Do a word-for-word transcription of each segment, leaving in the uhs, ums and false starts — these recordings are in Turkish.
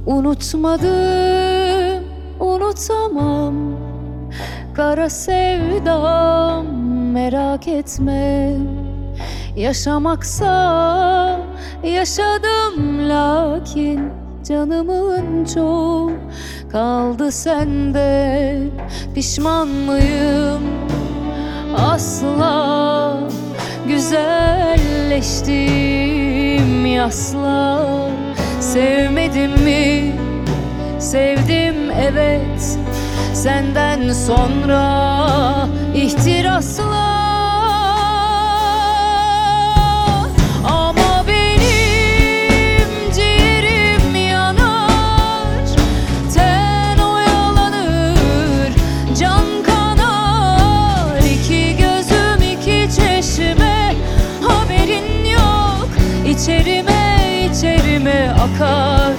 Unutmadım, unutamam kara sevdam, merak etme. Yaşamaksa yaşadım, lakin canımın çok kaldı sende. Pişman mıyım? Asla. Güzelleştim asla. Sevmedim mi? Sevdim evet. Senden sonra ihtirasla. Ama benim ciğerim yanar, ten oyalanır, can kanar. İki gözüm iki çeşme, haberin yok. İçerime içerime akar.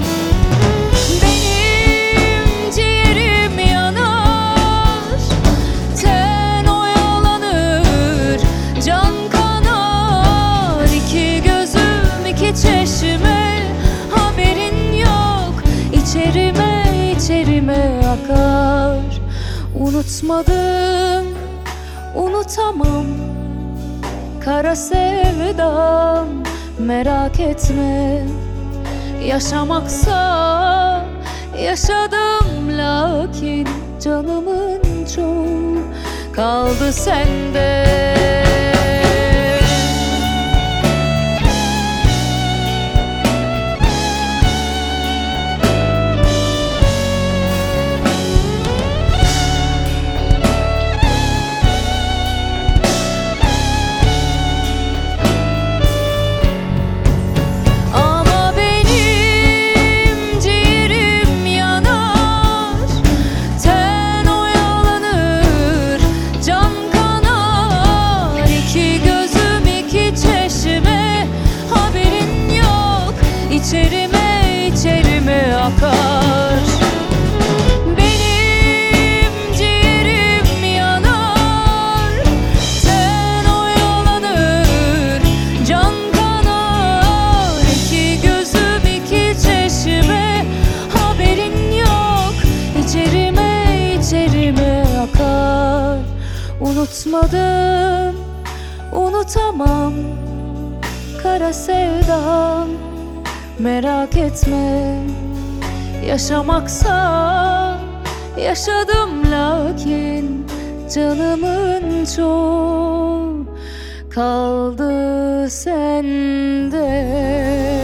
İçerime içerime akar. Unutmadım, unutamam kara sevdam, merak etme. Yaşamaksa yaşadım, lakin canımın çok kaldı sende. İçerime içerime akar. Benim ciğerim yanar, ten oyalanır, can kanar. İki gözüm iki çeşme, haberin yok. İçerime içerime akar. Unutmadım, unutamam kara sevdam, merak etme. Yaşamaksa yaşadım, lakin canımın çok kaldı sende.